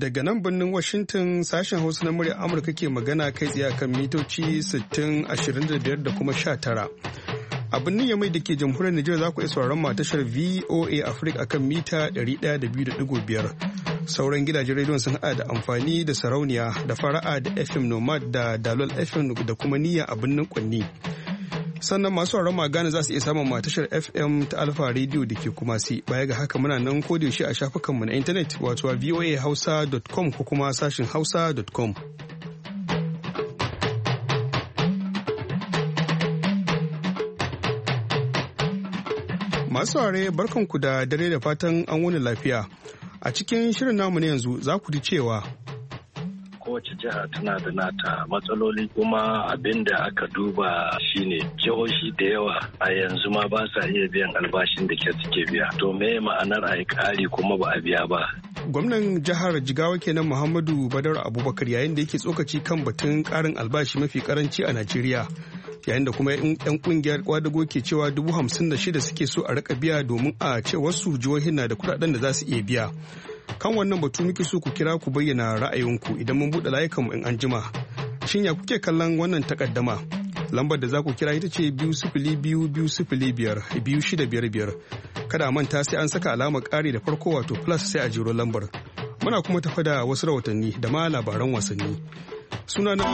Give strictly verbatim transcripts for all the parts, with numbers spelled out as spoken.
Daga nan birnin Washington sashen Hausa na murya Amurka ke magana kai tsaye kan mitoci sittin, ashirin da biyar da kuma sha tara. A birnin Yamai da ke jamhuriyar Nijar za ku iya sauraron ma tashar V O A Africa akan mita ɗari ɗaya da biyu da ɗigo biyar. Sauran gidajen rediyon sun haɗa da amfani da sarauniya da fara'a da F M Nomad da Dalol F M da kuma niyya a birnin Kwanni. Sannan masu sauraron magana za su iya samun matashar F M ta Alfa Radio da ke Kumasi. Baya ga haka muna nan yaushe a shafukanmu na intanet wato a voa hausa dot com ko kuma sashin hausa dot com. Masu saurare barkanku da dare da fatan an wuni lafiya. A cikin shirin namu na yanzu za ku ji cewa kowace jiha tana da nata matsaloli kuma abin da aka duba shine jihohi da yawa a yanzu ma ba sa iya biyan albashin da ke suke biya to me ma'anar a yi ƙari kuma ba a biya ba. Gwamnan jihar Jigawa kenan Muhammadu Badar Abubakar yayin da yake tsokaci kan batun ƙarin albashi mafi karanci a Najeriya yayin da kuma 'yan kungiyar kwadago ke cewa dubu hamsin da shida suke so a rika biya domin a ce wasu jihohin na da kudaden da za su iya biya. Kan wannan batu muke so ku kira ku bayyana ra'ayinku idan mun buɗe layukanmu in an jima. Shin ya kuke kallon wannan takaddama? Lambar da za ku kira ita ce biyu sifili biyu biyu sifili biyar biyu shida biyar biyar. Kada manta sai an saka alamar ƙari da farko wato plus sai a jiro lambar. Muna kuma tafa da wasu rahotanni da ma labaran wasanni. Sunana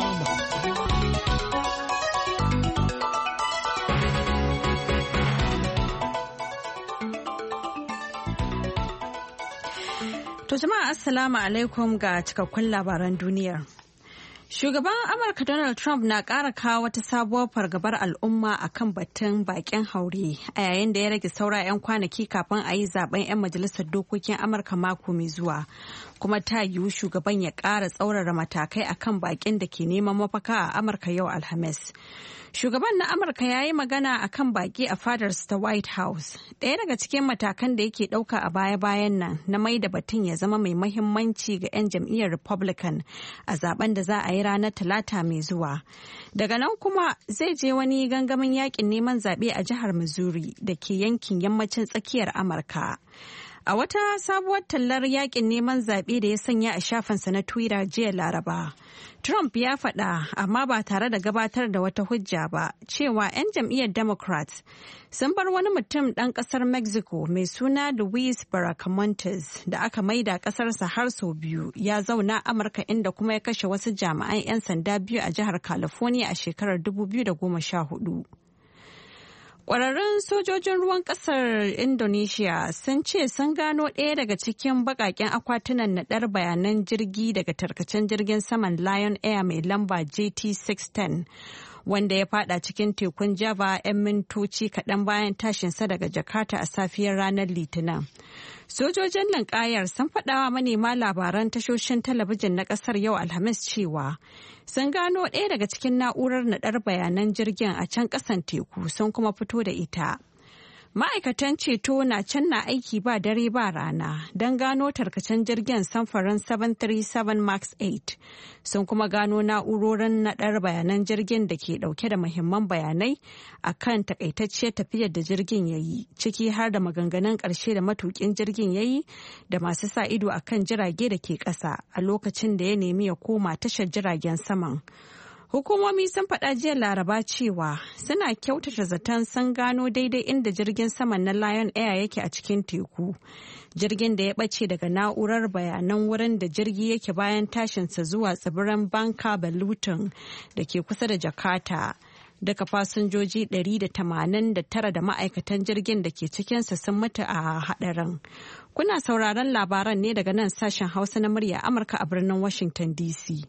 To jama'a assalamu alaikum ga cikakkun labaran duniyar. Shugaban Amurka Donald Trump na ƙara kawo wata sabuwar fargabar al'umma a kan batun baƙin haure a yayin da ya rage saura 'yan kwanaki kafin a yi zaben 'yan majalisar dokokin Amurka mako mai zuwa. Kuma ta yiwu shugaban ya ƙara tsaurara matakai a kan baƙin da ke neman mafaka a Amurka yau Alhamis. Shugaban na Amurka ya yi magana a kan baƙi a fadarsa ta White House. Ɗaya daga cikin matakan da yake ɗauka a baya-bayan nan na mai da batun ya zama mai mahimmanci ga 'yan jam'iyyar Republican a zaben da za a yi ranar Talata mai zuwa. Daga nan kuma zai je wani gangamin yakin neman zaɓe a jihar Missouri da ke yankin yammacin tsakiyar Amurka. A wata sabuwar tallar yakin neman zaɓe da ya sanya a shafinsa na Twitter jiya Laraba, Trump ya faɗa amma ba tare da gabatar da wata hujja ba cewa 'yan jam'iyyar Democrats sun bar wani mutum ɗan ƙasar Mexico mai suna Luis Bracamontes da aka maida ƙasarsa har sau biyu ya zauna Amurka inda kuma ya kashe wasu jami'an 'yan sanda biyu a jihar California a shekarar dubu biyu da goma sha hudu. Ƙwararrun sojojin ruwan ƙasar Indonesia sun ce sun gano ɗaya daga cikin baƙaƙen akwatunan naɗar bayanan jirgi daga tarkacen jirgin saman Lion Air mai lamba J T six ten wanda ya fada cikin tekun Java 'yan mintoci kaɗan bayan tashinsa daga Jakarta a safiyar ranar Litinin. Sojojin linƙayar sun faɗawa manema labaran tashoshin talabijin na ƙasar yau Alhamis cewa sun gano ɗaya daga cikin na'urar naɗar bayanan jirgin a can ƙasan teku sun kuma fito da ita. Ma'aikatan ceto na can na aiki ba dare ba rana don gano tarkacen jirgin samfarin seven thirty-seven max eight sun kuma gano na'urorin naɗar bayanan jirgin da ke ɗauke da muhimman bayanai a kan takaitacciyar tafiyar da jirgin ya yi ciki har da maganganun ƙarshe da matuƙin jirgin ya yi da masu sa ido a kan jirage da ke ƙasa a lokacin da ya nemi ya koma tashar jiragen saman. Hukumomi sun faɗa jiya Laraba cewa suna kyautata zaton sun gano daidai inda jirgin saman na Lion Air yake a cikin teku. Jirgin da ya ɓace daga na'urar bayanan wurin da jirgi yake bayan tashinsa zuwa tsibirin Bangka Belitung da ke kusa da Jakarta. Daga fasinjoji ɗari da tamanin da tara da ma'aikatan jirgin da ke cikinsa sun mutu a haɗarin. Kuna sauraron labaran ne daga nan sashen Hausa na murya Amurka a birnin Washington D C.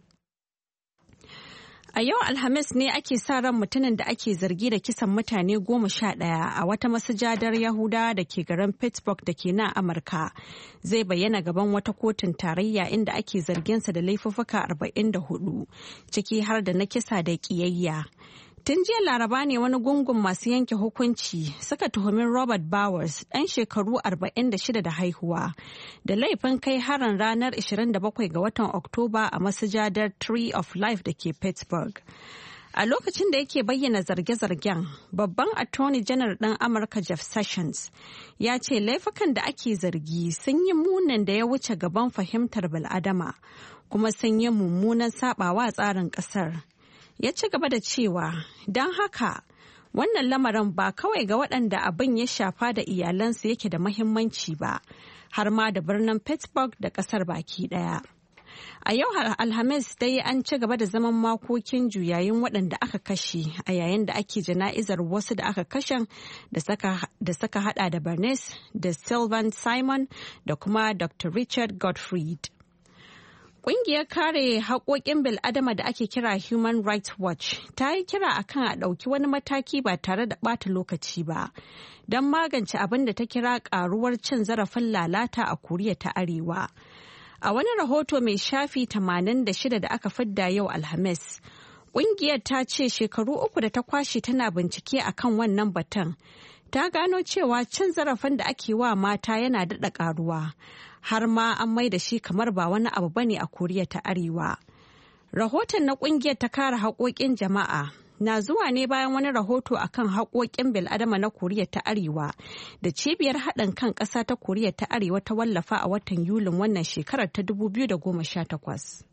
A yau Alhamis ne ake sa ran mutumin da ake zargi da kisan mutane goma sha ɗaya a wata masujadar Yahuda da ke garin Pittsburgh da ke nan Amurka. Zai bayyana gaban wata kotun tarayya inda ake zarginsa da laifuffuka arba'in da hudu, ciki har da na kisa da ƙiyayya. Tun jiya Laraba ne wani gungun masu yanke hukunci suka tuhumi Robert Bowers ɗan shekaru arba'in da shida da haihuwa da laifin kai harin ranar ashirin da bakwai ga watan Oktoba a masujadar Tree of Life da ke Pittsburgh. A lokacin da yake bayyana zarge-zargen, babban attorney general ɗin Amurka Jeff Sessions ya ce laifukan da ake zargi sun yi munin da ya wuce gaban fahimtar bil'adama kuma sun yi mummunan sabawa tsarin ƙasar. Ya ci gaba da cewa, don haka wannan lamarin ba kawai ga waɗanda abin ya shafa da iyalansu yake da mahimmanci ba, har ma da birnin Pittsburgh da ƙasar baki ɗaya. A yau Alhamis dai an ci gaba da zaman makokin juyayin waɗanda aka kashe a yayin da ake jana'izar wasu da aka kashe da saka hada da Bernice da Sylvan Simon da kuma Doctor Richard Gottfried. Ƙungiyar kare haƙoƙin bil'adama da ake kira Human Rights Watch ta yi kira akan a ɗauki wani mataki ba tare da ɓata lokaci ba don magance abin da ta kira ƙaruwar cin zarafin lalata a Koriya ta Arewa. A wani rahoto mai shafi tamanin da shida da aka fidda yau Alhamis, ƙungiyar ta ce shekaru uku da ta kwashe tana bincike akan wannan batun. Ta gano cewa cin zarafin da ake wa mata yana daɗa ƙaruwa, har ma an mai da shi kamar ba wani abu bane a Koriya ta Arewa. Rahoton na ƙungiyar ta kare haƙoƙin jama'a na zuwa ne bayan wani rahoto akan haƙoƙin bil'adama na Koriya ta Arewa da cibiyar haɗin kan ƙasa ta Koriya ta Arewa ta wallafa a watan Yulin wannan shekarar ta dubu biyu da goma sha takwas.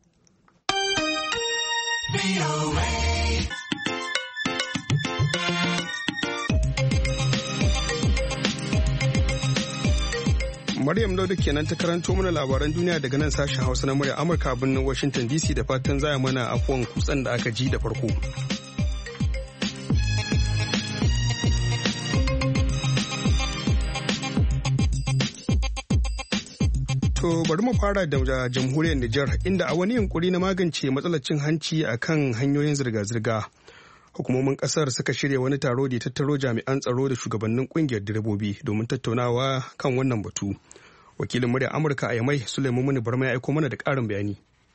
Maryam Dauda kenan ta karanto mana labaran duniya daga nan sashen Hausa na murya Amurka birnin Washington D C da fatan zaya mana afuwan kutsen da aka ji da farko. To bari mu fara da jamhuriyar Nijar inda a wani yunkuri na magance matsalar cin hanci a kan hanyoyin zirga-zirga. Hukumomin kasar suka shirya wani taro da ya tattaro jami'an tsaro da shugabannin kungiyar direbobi domin tattaunawa kan wannan batu. Wakilin muryar Amurka a Yamai Sulaiman Muni Barma ya aiko mana da ƙarin bayani.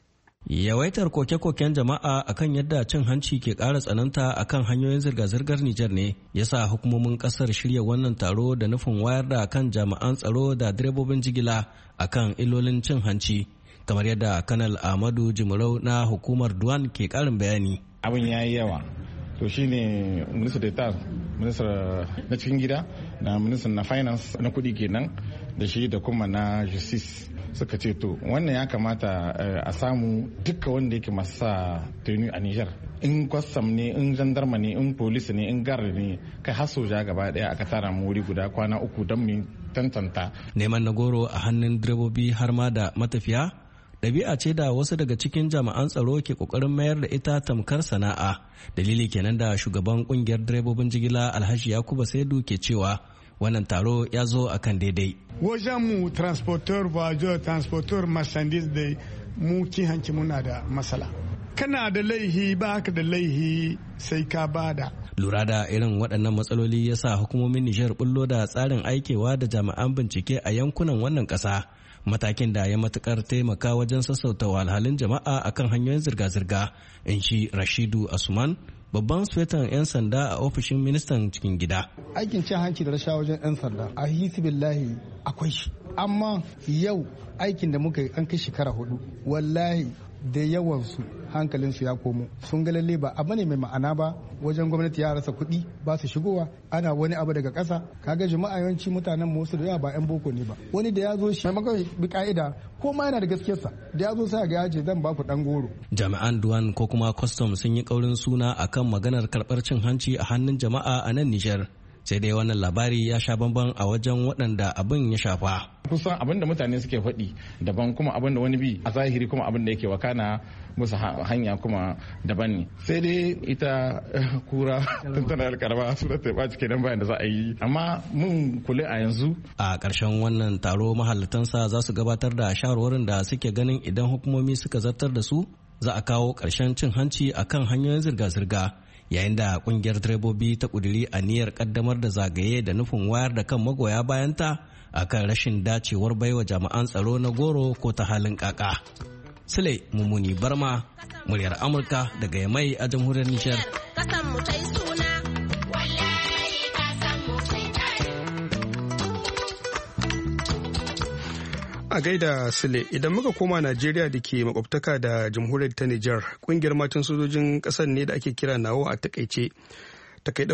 Yawaitar koke-koken jama'a akan yadda cin hanci ke ƙara tsananta akan hanyoyin zirga-zirgar Nijar ne ya sa hukumomin ƙasar shirya wannan taro da nufin wayar da kan jami'an tsaro da direbobin jigila akan illolin cin hanci, kamar yadda Kanal Ahmadu Jimarau na hukumar Duwan ke ƙarin bayani. Abin ya yi yawa, to shine minister d'etat, minister na cikin gida na minister na finance na kuɗi kenan da shi da kuma na justice suka ce to wannan ya kamata a samu duka wanda yake masu sa tuni a Nijar, in kwastam ne, in jandarma ne, in polisi ne, in gar ne, kai har soja gaba daya aka tara mu wuri guda kwana uku don mu tantanta. Neman na goro a hannun direbobi har ma da matafiya ɗabi'a ce da wasu daga cikin jami'an tsaro ke ƙoƙarin mayar da ita tamkar sana'a. Dalili kenan da shugaban ƙungiyar direbobin jigila Alhaji Yakuba Saidu ke cewa wannan taro ya zo a kan daidai. Wajen mu transporteur voyageur transporteur marchandise da mu kin hanci muna da matsala. Kana da laihi ba ka da laihi sai ka bada. Lura da irin waɗannan matsaloli ya sa hukumomin Nijar bullo da tsarin aikewa da jami'an bincike a yankunan wannan ƙasa. Matakin da ya matukar taimaka wajen sassauta walhalin jama'a akan hanyoyin zirga-zirga, in shi Rashidu Asuman, babban sufetan 'yan sanda a ofishin ministan cikin gida. Aikin cin hanci da rashawa wajen 'yan sanda a hisibillahi akwai shi, amma yau aikin da muka yi an kai shekara hudu wallahi da yawansu hankalinsu ya komo sun ga lalle ba abu ne mai ma'ana ba wajen gwamnati ya rasa kuɗi ba su shigowa ana wani abu daga ƙasa kaga jama'a yawanci mutanen mu wasu da yawa ba 'yan boko ne ba wani da ya zo shi maimakon bi ka'ida ko ma yana da gaskiyarsa da ya zo sai ga ya ce zan ba ku dan goro. Jami'an duwan ko kuma custom sun yi kaurin suna akan maganar karɓar cin hanci a hannun jama'a a nan Nijar. Sai dai wannan labari ya sha bamban a wajen waɗanda abin ya shafa. Kusan abin da mutane suke faɗi daban kuma abin da wani bi a zahiri kuma abin da yake wakana musu hanya kuma daban ne. Sai dai ita kura tuntuna alkarba su da taiba cike nan bayan da za a yi. Amma mun kula a yanzu. A ƙarshen wannan taro mahallatansa za su gabatar da shawarwarin da suke ganin idan hukumomi suka zartar da su za a kawo ƙarshen cin hanci akan hanyoyin zirga-zirga. Yayin da kungiyar direbobi ta kuduri aniyar kaddamar da zagaye da nufin wayar da kan magoya bayanta akan rashin dacewar baiwa jami'an tsaro na goro ko ta halin kaka. Sule Mumuni Barma, muryar Amurka daga Yamai a jamhuriyar Nijar. A gaida Sule, idan muka koma Najeriya da ke makwabtaka da jamhuriyar ta Nijar, kungiyar matan sojojin ƙasar ne da ake kira nawo a takaice. Ta kai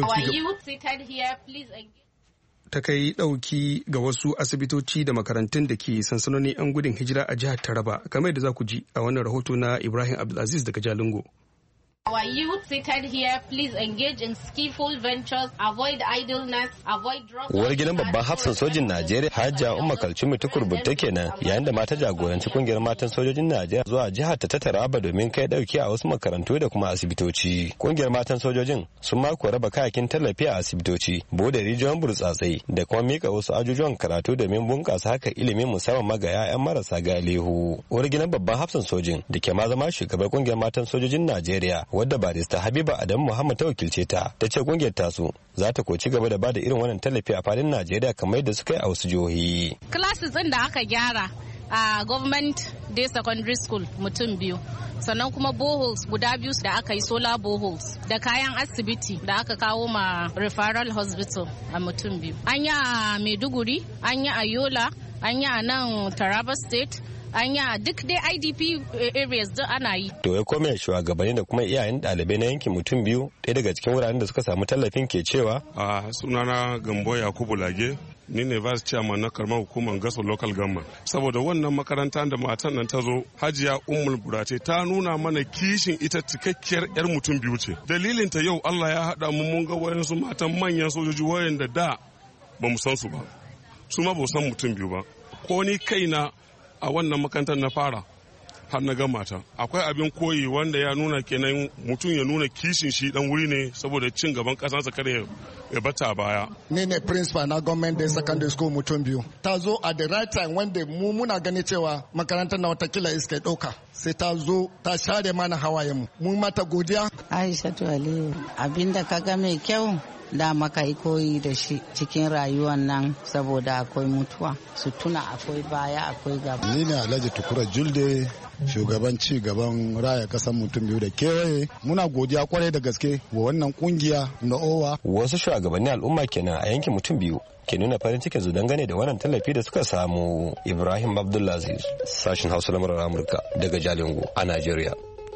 ɗauki ga wasu asibitoci da makarantun da ke sansanonin 'yan gudun hijira a jihar Taraba, kamar da za ku ji a wannan rahoto na Ibrahim Abdulaziz daga Jalingo. Our youth seated here, please engage in skillful ventures, avoid idleness, avoid drugs. Uwar gidan babban hafsan sojin Najeriya Hajiya Umma Kalcumi Tukurbutta kenan yayin da mata jagoranci kungiyar matan sojojin Najeriya zuwa jihar ta Taraba domin kai dauki a wasu makarantu da kuma asibitoci. Kungiyar matan sojojin sun mako raba kayakin tallafi a asibitoci, bude rijiyoyin burtsatsai da kuma mika wasu ajujuwan karatu domin bunkasa haka ilimin musamman ma ga 'ya'yan marasa galihu. Uwar gidan babban hafsan sojin da ke ma zama shugabar kungiyar matan sojojin Najeriya wadda barista Habiba Adamu Muhammad ta wakilce ta ta ce kungiyar tasu za ta koci gaba da bada irin wannan tallafi a fadin Najeriya kamar yadda suka yi a wasu jihohi. Classes din da aka gyara a government day secondary school mutum biyu, sannan kuma boreholes guda biyu da aka yi solar boreholes da kayan asibiti da aka kawo ma referral hospital a mutum biyu. An yi a Maiduguri, an yi a Yola, an yi a nan Taraba state, an yi duk dai I D P areas da ana yi. To ya kome shugabanni da kuma iyayen ɗalibai na yankin mutum biyu ɗaya daga cikin wuraren da suka samu tallafin ke cewa. A sunana Gambo Yakubu Lage, ni ne vice chairman na karamar hukumar Gaso local government. Saboda wannan makaranta da matan nan ta zo, Hajiya Ummul Burate ta nuna mana kishin ita cikakkiyar yar mutum biyu ce. Dalilin ta yau Allah ya haɗa mu mun ga wayansu matan manyan sojoji wayanda da ba mu san su ba. Su ma ba san mutum biyu ba. Ko ni kaina a wannan makarantar na fara har na gama ta akwai abin koyi wanda ya nuna kenan mutum ya nuna kishin shi dan wuri ne saboda cin gaban kasansa kada ya bata baya. Ni ne principal na government day secondary school mutum biyu. Ta zo at the right time wanda mu muna gani cewa makarantar na watakila iska ɗauka. Sai ta zo ta share mana hawayen mu. Mu mata godiya. Aishatu Aliyu, abinda ka ga mai kyau da maka yi koyi da shi cikin rayuwar nan saboda akwai mutuwa su tuna akwai baya akwai gaba. Ni ne Alhaji Tukura Julde, shugaban ci gaban raya kasan mutum biyu da kewaye. Muna godiya kwarai da gaske wa wannan kungiya na owa. Wasu shugabannin al'umma kenan a yankin mutum biyu ke nuna farin cikin su dangane da wannan tallafi da suka samu. Ibrahim Abdulaziz, sashin Hausa na murar Amurka daga Jalingo a Najeriya.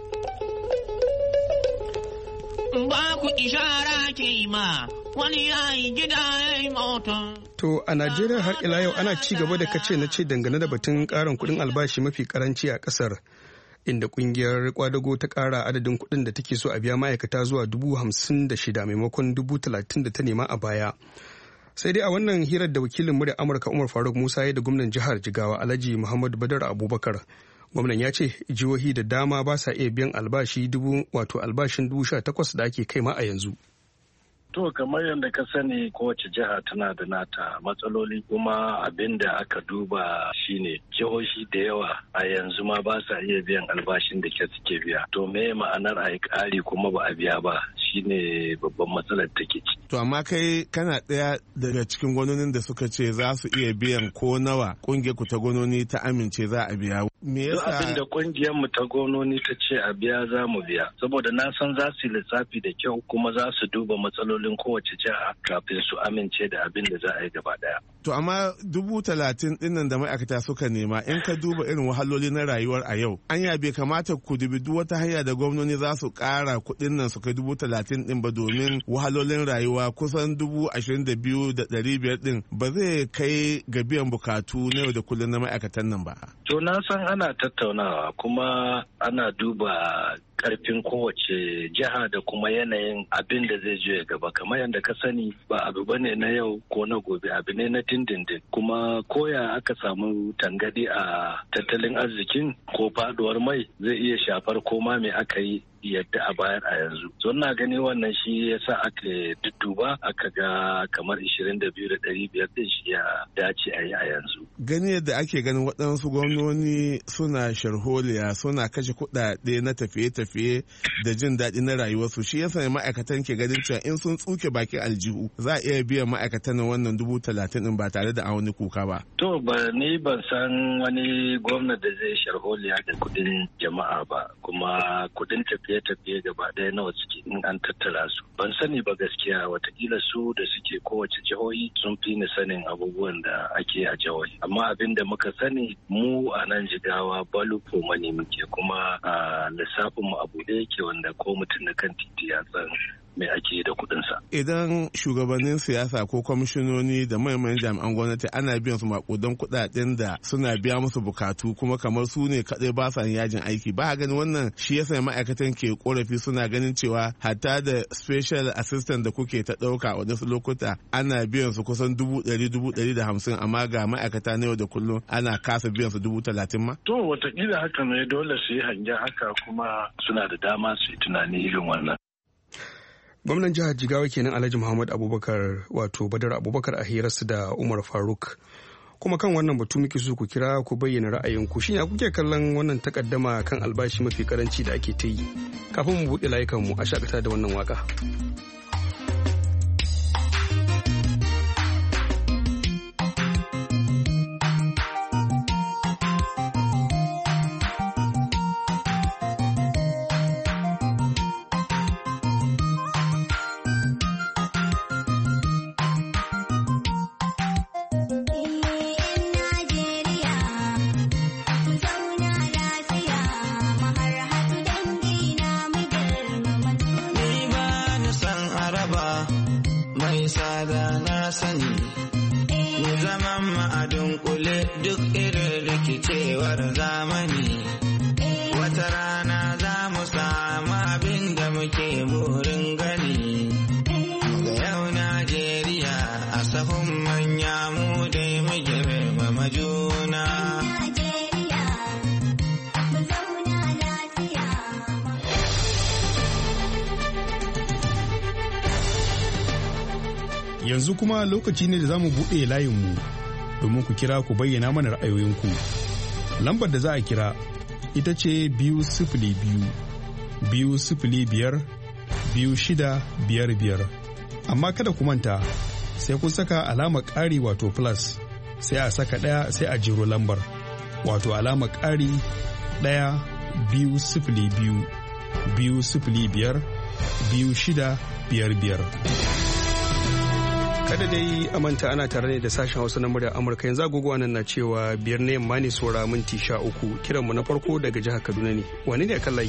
Ba ku ishara ke ma wani yayi gida yayi mota. To a Najeriya har ila yau ana ci gaba da kace na ce dangane da batun karin kuɗin albashi mafi karanci a ƙasar, inda ƙungiyar kwadago ta ƙara adadin kuɗin da take so a biya ma'aikata zuwa dubu hamsin da shida maimakon dubu talatin da ta nema a baya. Sai dai a wannan hirar da wakilin murya Amurka Umar Faruk Musa ya da gwamnan jihar Jigawa Alhaji Muhammadu Badar Abubakar, gwamnan ya ce jihohi da dama ba sa iya biyan albashi dubu wato albashin dubu sha takwas da ake kai ma a yanzu. To kamar yadda ka sani kowace jiha tana da nata matsaloli, kuma abin da aka duba shine jihohi da yawa a yanzu ma ba sa iya biyan albashin da ke suke biya. To me ma'anar a yi ƙari kuma ba a biya ba shine babban matsalar take ci. To amma kai kana ɗaya daga cikin gwamnonin da suka ce za su iya biyan ko nawa ƙungiyar ku ta gwamnoni ta amince za a biya. Me yasa abin da ƙungiyar mu ta gwamnoni ta ce a biya za mu biya, saboda na san za su yi lissafi da kyau kuma za su duba matsalolin kowace jiha kafin su amince da abin da za a yi gaba daya. To amma dubu talatin dinnan da ma'aikata suka nema, in ka duba irin wahaloli na rayuwar a yau, anya bai kamata ku dubi duk wata hanya da gwamnoni za su ƙara kuɗin nan su kai dubu talatin din ba, domin wahalolin rayuwa kusan dubu ashirin da biyu da ɗari biyar din ba zai kai ga biyan bukatu na yau da kullum na ma'aikatan nan ba. To na san ana tattaunawa kuma ana duba karfin kowace jiha da kuma yanayin abin da zai je gaba. Kamar yadda ka sani ba abu bane na yau ko na gobe, abu ne na dindindin, kuma koya aka samu tangadi a tattalin arzikin ko faduwar mai zai iya shafar koma me aka yi yadda a bayar a yanzu. So na gani wannan shi yasa aka dudduba aka ga kamar ishirin da biyu da ɗari biyar din shi ya dace a yi a yanzu. Gani yadda ake ganin waɗansu gwamnoni suna sharholiya suna kashe kuɗaɗe na tafiye-tafiye tafiye-tafiye da jin daɗi na rayuwarsu. Shi yasa ma'aikatan ke ganin cewa in sun tsuke bakin aljihu za a iya biyan ma'aikatan wannan dubu talatin din ba tare da wani kuka ba. To ba ni ban san wani gwamna da zai sharholiya da kudin jama'a ba, kuma kudin tafiye-tafiye gaba ɗaya nawa suke in an tattara su. Ban sani ba gaskiya, watakila su da suke kowace jihohi sun fi ni sanin abubuwan da ake a jihohi. Amma abin da muka sani mu a nan Jigawa balu mani muke, kuma a lissafin mu abu da yake wanda ko mutum na kan titi ya san me ake da kudinsa. Idan shugabannin siyasa ko kwamishinoni da manyan jami'an gwamnati ana biyan su makudan kudaden da suna biya musu bukatu kuma kamar su ne kadai ba sa yajin aiki, ba gani wannan shi yasa ma'aikatan ke korafi suna ganin cewa hatta da special assistant da kuke ta dauka a wasu lokuta ana biyan su kusan dubu ɗari dubu ɗari da hamsin amma ga ma'aikata na yau da kullum ana kasa biyan su dubu talatin ma. To watakila haka ne, dole su yi hangen haka kuma suna da dama su yi tunani irin wannan. Gwamnan jihar Jigawa kenan Alhaji Muhammad Abubakar wato Badar Abubakar a hirarsu da Umar Faruk. Kuma kan wannan batu muke so ku kira ku bayyana ra'ayinku. Shin ya kuke kallon wannan takaddama kan albashi mafi karanci da ake ta yi? Kafin mu buɗe layukan mu a shakata da wannan waka. Yanzu kuma lokaci ne da za mu buɗe layinmu domin ku kira ku bayyana mana ra'ayoyinku. Lambar da za a kira ita ce biyu sifili biyu, biyu sifili biyar, biyu shida biyar biyar. Amma kada ku manta sai kun saka alamar ƙari wato plus sai a saka ɗaya sai a jiro lambar wato alamar ƙari ɗaya biyu sifili biyu, biyu sifili biyar, biyu shida biyar biyar. Kada dai a manta ana tare ne da sashen Hausa na muryar Amurka. Yanzu agogo nan na cewa biyar na yamma ne saura minti sha uku. Kiranmu na farko daga jihar Kaduna ne. Wani ne kan layi?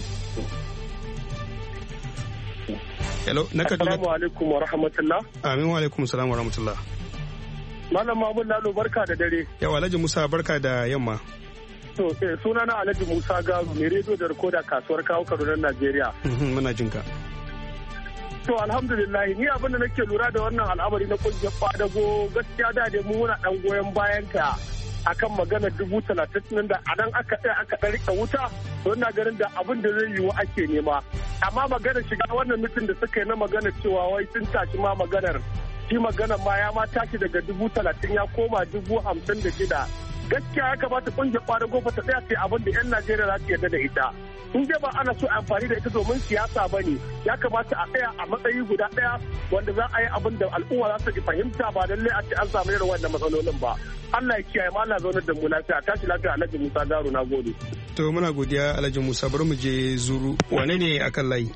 Hello, na Kaduna. Assalamu alaikum wa rahmatullah. Amin wa alaikum salam wa rahmatullah. Malam Mahmud Lalo barka da dare. Yawa Alhaji Musa barka da yamma. To eh suna na Alhaji Musa Garu mai rediyo da rikoda kasuwar kawo Kaduna Najeriya. Muna jinka. To alhamdulillah ni abin da nake lura da wannan al'amari na kungiyar kwadago gaskiya da dai mu muna dan goyon bayan ka akan magana dubu talatin da anan aka tsaya aka dan rika wuta to ina ganin da abin da zai yiwu ake nema amma magana shiga wannan mutum da suka yi na magana cewa wai sun tashi ma maganar shi maganar ma ya ma tashi daga dubu talatin ya koma dubu hamsin da shida gaskiya ya kamata kungiyar kwadago ta tsaya ce abin da yan Najeriya za su yarda da ita. In dai ba ana so amfani da ita domin siyasa ba ne ya kamata a tsaya a matsayi guda ɗaya wanda za a yi abin da al'umma za su fahimta ba lallai a ce an samu irin wannan matsalolin ba. Allah ya kiyaye ma Allah zaunar da mu lafiya tashi lafiya Alhaji Musa Garo na gode. To muna godiya Alhaji Musa bari mu je Zuru. Wane ne akan layi?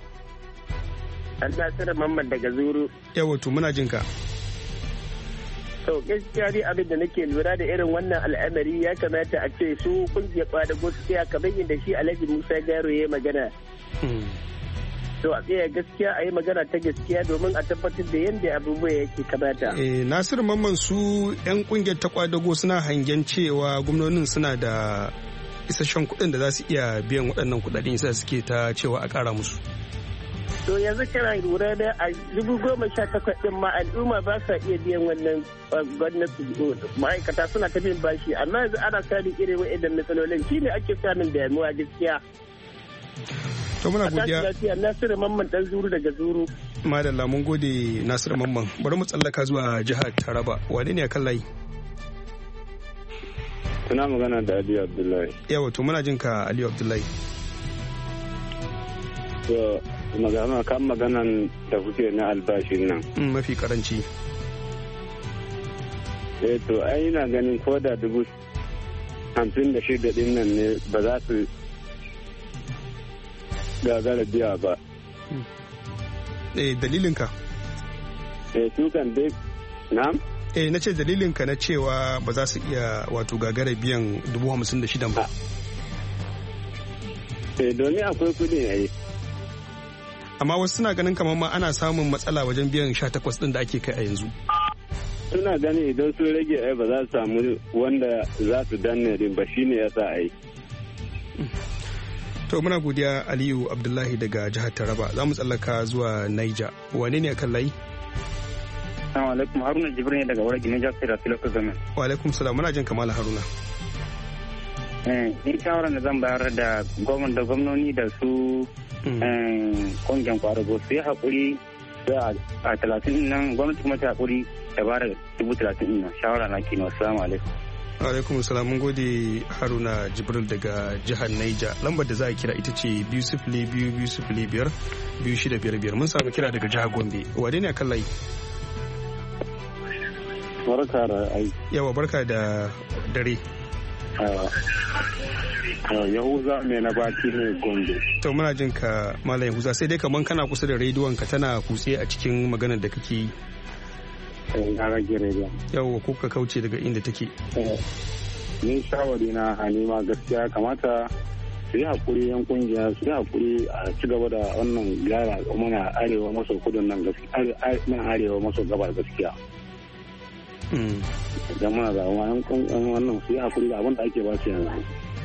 Allah tsare Mamman daga Zuru. Yawa to muna jin ka. To gaskiya dai abin da nake lura da irin wannan al'amari ya kamata a ce su kungiyar kwadago su tsaya kamar yadda shi Alhaji Musa Garo ya magana. To a tsaya gaskiya a yi magana ta gaskiya domin a tabbatar da yadda abubuwa yake kamata. Eh Nasiru Mamman su 'yan kungiyar ta kwadago suna hangen cewa gwamnonin suna da isasshen kuɗin da za su iya biyan waɗannan kuɗaɗen yasa suke ta cewa a ƙara musu. To yanzu kana lura da a dubu goma sha takwas ɗin ma al'umma ba sa iya biyan wannan gwamnati ma'aikata suna ta bin bashi amma yanzu ana samun irin wa'idan matsalolin shi ne ake samun damuwa gaskiya. To muna godiya. Nasiru Mamman dan Zuru daga Zuru. Madalla mun gode Nasiru Mamman. Bari mu tsallaka zuwa jihar Taraba. Wane ne akan layi? Kuna magana da Aliyu Abdullahi. Yawa to muna jin ka Aliyu Abdullahi. To magana kan maganan da kuke na albashin nan. Mafi karanci. Eh to ai ina ganin ko da dubu hamsin da shida din nan ne ba za su gagara biya ba. Eh dalilinka? Eh su kan dai na'am? Eh na ce dalilinka na cewa ba za su iya wato gagara biyan dubu hamsin da shidan ba. Eh domin akwai kudi yayi. Amma wasu suna ganin kamar ma ana samun matsala wajen biyan sha takwas din da ake kai a yanzu. Suna gani idan sun rage ai ba za su samu wanda za su danne din ba shine yasa ai. To muna godiya Aliyu Abdullahi daga jihar Taraba. Za mu tsallaka zuwa Niger. Wane ne akan layi? Assalamu alaikum, Haruna Jibrin daga Waragi Niger State da Filoko Zaman. Wa alaikum salam, muna jin Kamala Haruna. Eh, ni shawaran da zan bayar da gwamnati da gwamnoni da su kungiyar kwadago su yi haƙuri a talatin nan gwamnati kuma ta haƙuri da bara dubu talatin nan shawara na kenan. Assalamu alaikum. Alaikum salam, mun gode Haruna Jibril daga jihar Niger. Lambar da za a kira ita ce biyu sifili biyu biyu sifili biyar biyu shida biyar biyar. Mun samu kira daga jihar Gombe. Wane ne akan layi? Barka da ai. Yawa barka da dare. Yahuza mai na baki ne Gombe. To muna jin ka Malam Yahuza, sai dai kaman kana kusa da rediyon ka tana kutse a cikin maganar da kake yi. Na rage rediyon. Yawwa ko ka kauce daga inda take. Ni shawari na hanima gaskiya kamata su yi hakuri yan kungiya su yi hakuri a ci gaba da wannan gyara muna arewa maso kudin nan gaskiya nan arewa maso gabar gaskiya. Idan muna da wannan su yi hakuri da abin da ake ba su yanzu.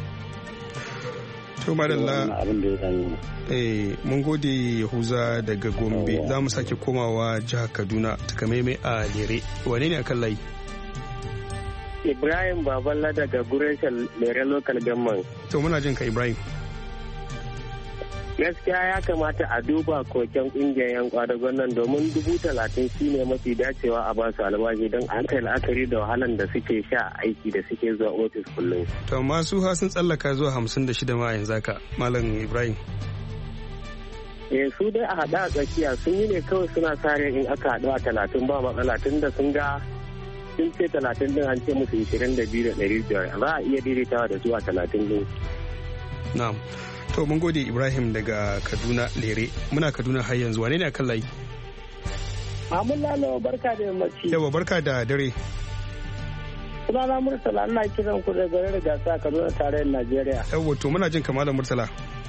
To madalla eh mun gode Yahuza daga Gombe. Za mu sake komawa jihar Kaduna takamaimai a Lere. Wane ne akan layi? Ibrahim Baballa daga Gureshen Lere Local Government. To muna jin ka Ibrahim. Gaskiya ya kamata a duba koken kungiyar yan kwadagon nan domin dubu talatin shi ne mafi dacewa a basu albashi don an kai la'akari da wahalan da suke sha aiki da suke zuwa ofis kullum. To amma su ha sun tsallaka zuwa hamsin da shida ma yanzu haka Malam Ibrahim. Eh su dai a haɗa a tsakiya sun yi ne kawai suna sare in aka haɗu a talatin ba matsala tun da sun ga sun ce talatin din an ce musu ishirin da biyu da ɗari biyar za a iya daidaitawa da zuwa talatin din. Na'am. To mun gode Ibrahim daga Kaduna Lere. Muna Kaduna har yanzu. Wane ne akan layi? Mamun Lalo barka da yammaci. Yawa barka da dare. Sunana Murtala ina kiran ku da garin Gasa Kaduna tarayyar Najeriya. Yawa to muna jin Kamalan Murtala.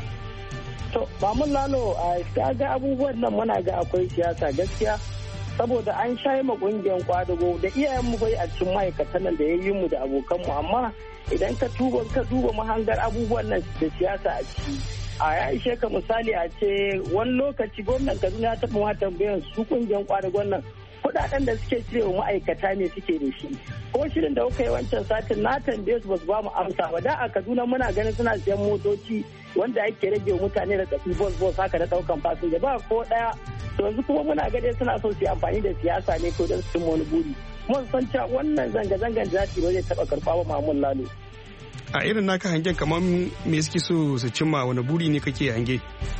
To Mamun Lalo a ga abubuwan nan muna ga akwai siyasa gaskiya saboda an shayi ma kungiyar kwadago da iyayen mu bai a cikin ma'aikatan nan da yayin mu da abokan mu amma idan ka duba ka duba mahangar abubuwan nan da siyasa a ciki a ya ishe ka misali a ce wani lokaci gwamnan Kaduna ya taɓa ma tambayan su kungiyar kwadagon nan kuɗaɗen da suke cire wa ma'aikata ne suke da shi ko shirin da kuka yi wancan satin na tambaye su ba su ba mu amsa ba da a Kaduna muna ganin suna siyan motoci wanda ake rage mutane da tafi bos bos haka da ɗaukan fasinja ba ko ɗaya to yanzu kuma muna gade suna so su yi amfani da siyasa ne ko don su cimma wani buri kuma san cewa wannan zanga-zangan da za ba zai taɓa karɓa ba Mamun Lalo. A irin naka hangen kamar me suke so su cimma wani buri ne kake hange?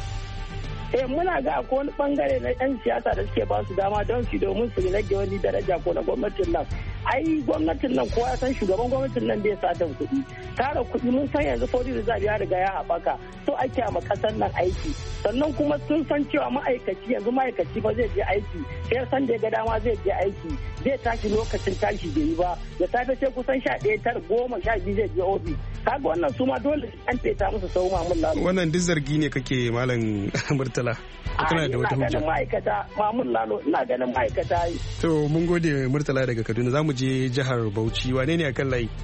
eh muna ga akwai wani bangare na yan siyasa da suke ba su dama don su domin su rage wani daraja ko na gwamnatin nan ai gwamnatin nan kowa ya san shugaban gwamnatin nan bai satan kuɗi tara kuɗi mun san yanzu foreign reserve ya riga ya haɓaka so ake a makasar nan aiki sannan kuma sun san cewa ma'aikaci yanzu ma'aikaci ba zai je aiki sai san da ya ga dama zai je aiki zai tashi lokacin tashi bai yi ba da safe sai kusan sha ɗaya tar goma sha biyu zai je ofis kaga wannan su ma dole an feta musu sau mamun lalu wannan duk zargi ne kake malam Murtala kana da wata hujja ina ganin ma'aikata mamun lalo ina ganin ma'aikata to mun gode Murtala daga Kaduna zamu je jihar Bauchi wane ne akan layi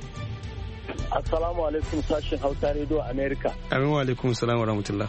assalamu alaikum sashin Hausa Radio America amin wa alaikum assalam wa rahmatullah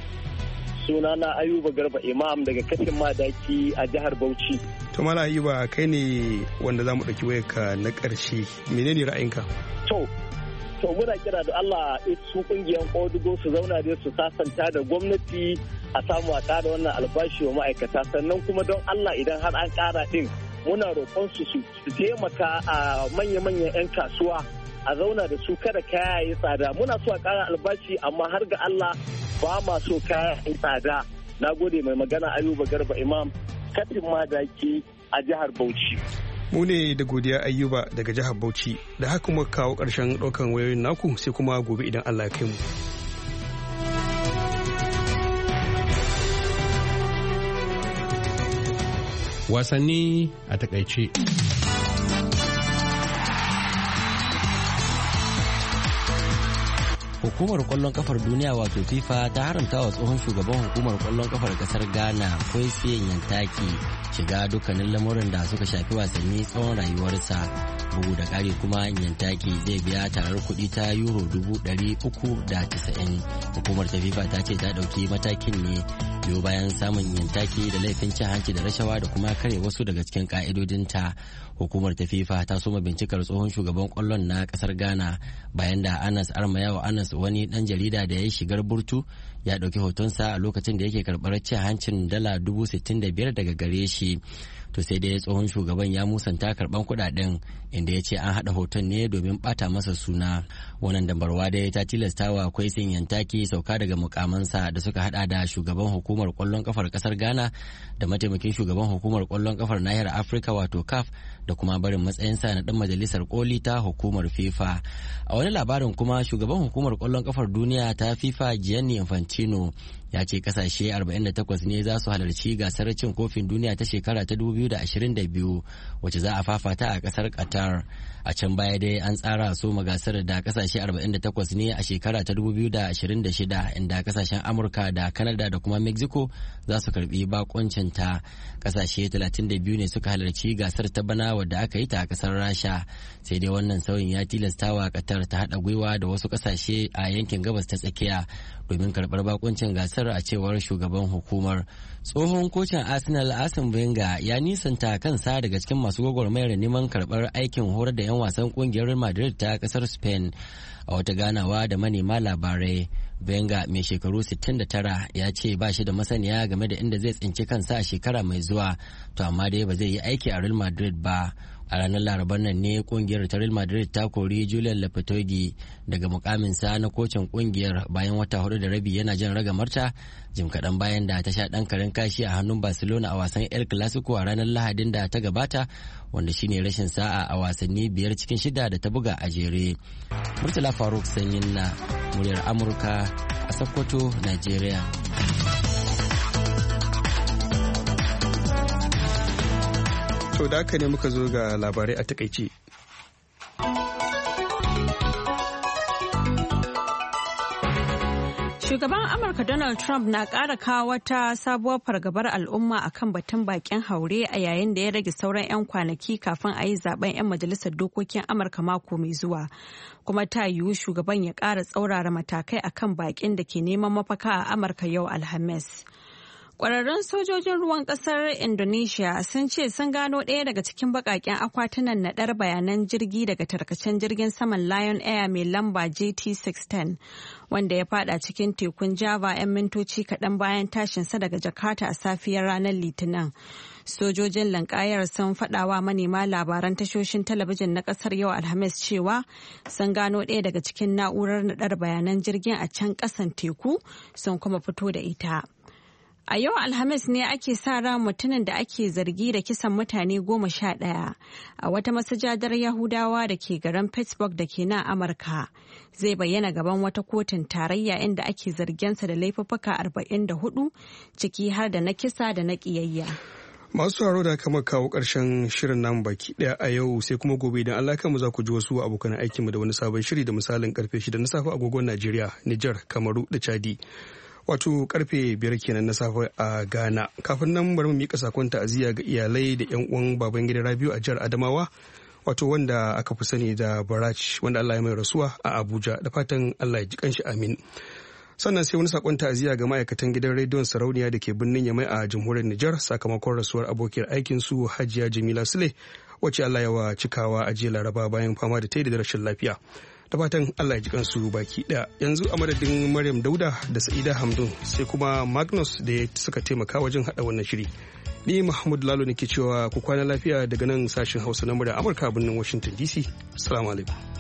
sunana Ayuba Garba Imam daga kafin madaki a jihar Bauchi to mala Ayuba kai ne wanda zamu dauki wayarka na karshe menene ra'ayinka to to muna kira da Allah su kungiyar Kodugo su zauna da su sasanta da gwamnati a samu a ƙara wannan albashi wa ma'aikata sannan kuma don Allah idan har an ƙara din muna roƙon su su taimaka a manya-manyan 'yan kasuwa a zauna da su kada kaya yi tsada. Muna so a ƙara albashi amma har ga Allah ba ma so kaya yi tsada. Na gode. Mai magana Ayuba Garba Imam, katin madaki a jihar Bauchi. Mu ne da godiya Ayuba daga jihar Bauchi. Da haka muka kawo ƙarshen ɗaukan wayoyin naku sai kuma gobe idan Allah ya kai mu. Wasanni a takaice. Hukumar kwallon kafar duniya wato FIFA ta haramta wa tsohon shugaban hukumar kwallon kafar kasar Ghana Kwesi Nyantakyi shiga dukkanin lamurin da suka shafi wasanni tsawon rayuwarsa. Bugu da ƙari kuma Nyantakyi zai biya tarar kuɗi ta euro dubu ɗari uku da casa'in. Hukumar ta FIFA ta ce ta ɗauki matakin ne biyo bayan samun Nyantakyi da laifin cin hanci da rashawa da kuma kare wasu daga cikin ƙa'idodinta. Hukumar ta FIFA ta soma bincikar tsohon shugaban kwallon na kasar Ghana bayan da Anas Armayawa Anas wani dan jarida da ya shigar burtu ya dauki hotonsa a lokacin da yake karbar cin hancin dala dubu sittin da biyar daga gare shi. To sai dai tsohon shugaban ya musanta karban kudaden inda ya ce an hada hoton ne domin bata masa suna. Wannan dambarwa dai ta tilasta wa Kwesi Nyantakyi sauka daga mukamansa da suka hada da shugaban hukumar kwallon kafar kasar Ghana da mataimakin shugaban hukumar kwallon kafar nahiyar Afirka wato C A F da kuma barin matsayinsa na dan majalisar koli ta hukumar FIFA. A wani labarin kuma shugaban hukumar kwallon kafar duniya ta FIFA Gianni Infantino ya ce kasashe arba'in da takwas ne za su halarci gasar cin kofin duniya ta shekara ta dubu biyu da ashirin da biyu wacce za a fafata a kasar Qatar. A can baya dai an tsara soma gasar da kasashe arba'in da takwas ne a shekara ta dubu biyu da ashirin da shida inda kasashen Amurka da Canada da kuma Mexico za su karbi bakoncin ta. Kasashe talatin da biyu ne suka halarci gasar ta bana wadda aka yi ta a kasar Rasha. Sai dai wannan sauyin ya tilastawa Qatar ta haɗa gwiwa da wasu kasashe a yankin gabas ta tsakiya domin karɓar bakuncin gasar a cewar shugaban hukumar. Tsohon kocin Arsenal Arsene Wenger ya nisanta kansa daga cikin masu gwagwarmayar neman karɓar aikin horar da 'yan wasan kungiyar Real Madrid ta kasar Spain. A wata ganawa da manema labarai, Wenger mai shekaru sittin da tara ya ce ba shi da masaniya game da inda zai tsinci kansa a shekara mai zuwa, to amma dai ba zai yi aiki a Real Madrid ba. A ranar Larabar nan ne kungiyar ta Real Madrid ta kori Julian Lopetegui daga mukaminsa na kocin kungiyar bayan wata hudu da rabi yana jan ragamarta jim kaɗan bayan da ta sha ɗan karen kashi a hannun Barcelona a wasan El Clasico a ranar Lahadin da ta gabata, wanda shine rashin sa'a a wasanni biyar cikin shida da ta buga a jere. Murtala Faruk Sanyin na muryar Amurka a Sokoto, Nigeria. To da haka ne muka zo ga labarai a takaice. Shugaban Amurka Donald Trump na ƙara kawo wata sabuwar fargabar al'umma a kan batun bakin haure a yayin da ya rage sauran 'yan kwanaki kafin a yi zaben 'yan majalisar dokokin Amurka mako mai zuwa. Kuma ta yiwu shugaban ya ƙara tsaurara matakai a kan bakin da ke neman mafaka a Amurka yau Alhamis. Ƙwararrun sojojin ruwan ƙasar Indonesia sun ce sun gano ɗaya daga cikin baƙaƙen akwatunan naɗar bayanan jirgi daga tarkacen jirgin saman Lion Air mai lamba J T six ten wanda ya fada cikin tekun Java 'yan mintoci kaɗan bayan tashinsa daga Jakarta a safiyar ranar Litinin. Sojojin linkayar sun faɗawa manema labaran tashoshin talabijin na ƙasar yau Alhamis cewa sun gano ɗaya daga cikin na'urar naɗar bayanan jirgin a can ƙasan teku sun kuma fito da ita. A yau Alhamis ne ake sa ran mutumin da ake zargi da kisan mutane goma sha ɗaya a wata masujadar Yahudawa da ke garin Pittsburgh da ke nan Amurka. Zai bayyana gaban wata kotun tarayya inda ake zargensa da laifuffuka arba'in da hudu ciki har da na kisa da na ƙiyayya. Masu haro da kama kawo ƙarshen shirin namu baki ɗaya a yau sai kuma gobe idan Allah kanmu za ku ji wasu abokan aikinmu da wani sabon shiri da misalin karfe shida na safe agogon Najeriya, Nijar, Kamaru da Chadi. Wato karfe biyar kenan na safe a Ghana. Kafin nan bari mu mika sakon ta'aziyya ga iyalai da yan uwan baban gida Rabiu a jihar Adamawa, wato wanda aka fi sani da Barach, wanda Allah ya mai rasuwa a Abuja, da fatan Allah ya ji kanshi amin. Sannan sai wani sakon ta'aziyya ga ma'aikatan gidan rediyon Sarauniya da ke birnin Yamai a jamhuriyar Nijar sakamakon rasuwar abokiyar aikin su Hajiya Jamila Sule, wacce Allah ya wa cikawa a jiya Laraba bayan fama da ta da rashin lafiya. Da fatan Allah ya ji kansu baki daya. Yanzu a madadin Maryam Dauda da Sa'ida Hamdun sai kuma Magnus da ya suka taimaka wajen hada wannan shiri. Ni Mahmud Lalo nake cewa ku kwana lafiya daga nan sashen Hausa na murya Amurka birnin Washington D C. Assalamu alaikum.